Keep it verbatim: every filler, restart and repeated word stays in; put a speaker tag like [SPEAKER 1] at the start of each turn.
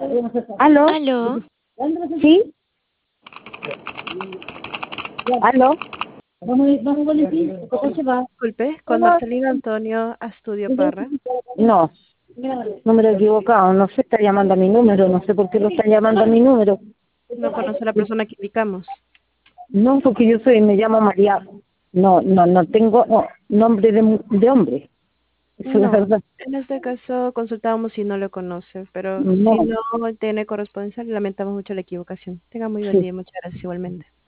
[SPEAKER 1] ¿Aló?
[SPEAKER 2] Aló,
[SPEAKER 1] ¿Sí? ¿Aló?
[SPEAKER 3] Disculpe, con Marcelino Antonio Astudio Parra.
[SPEAKER 1] No, número equivocado. No se está llamando a mi número. No sé por qué lo está llamando a mi número.
[SPEAKER 3] No conoce a la persona que indicamos.
[SPEAKER 1] No, porque yo soy, me llamo María. No, no, no tengo no, nombre de, mu- de hombre. Eso es la
[SPEAKER 3] No,
[SPEAKER 1] verdad.
[SPEAKER 3] en este caso consultábamos si no lo conoce, pero si
[SPEAKER 1] No,
[SPEAKER 3] no tiene correspondencia, lamentamos mucho la equivocación. Tenga muy buen
[SPEAKER 1] sí.
[SPEAKER 3] día, muchas gracias igualmente.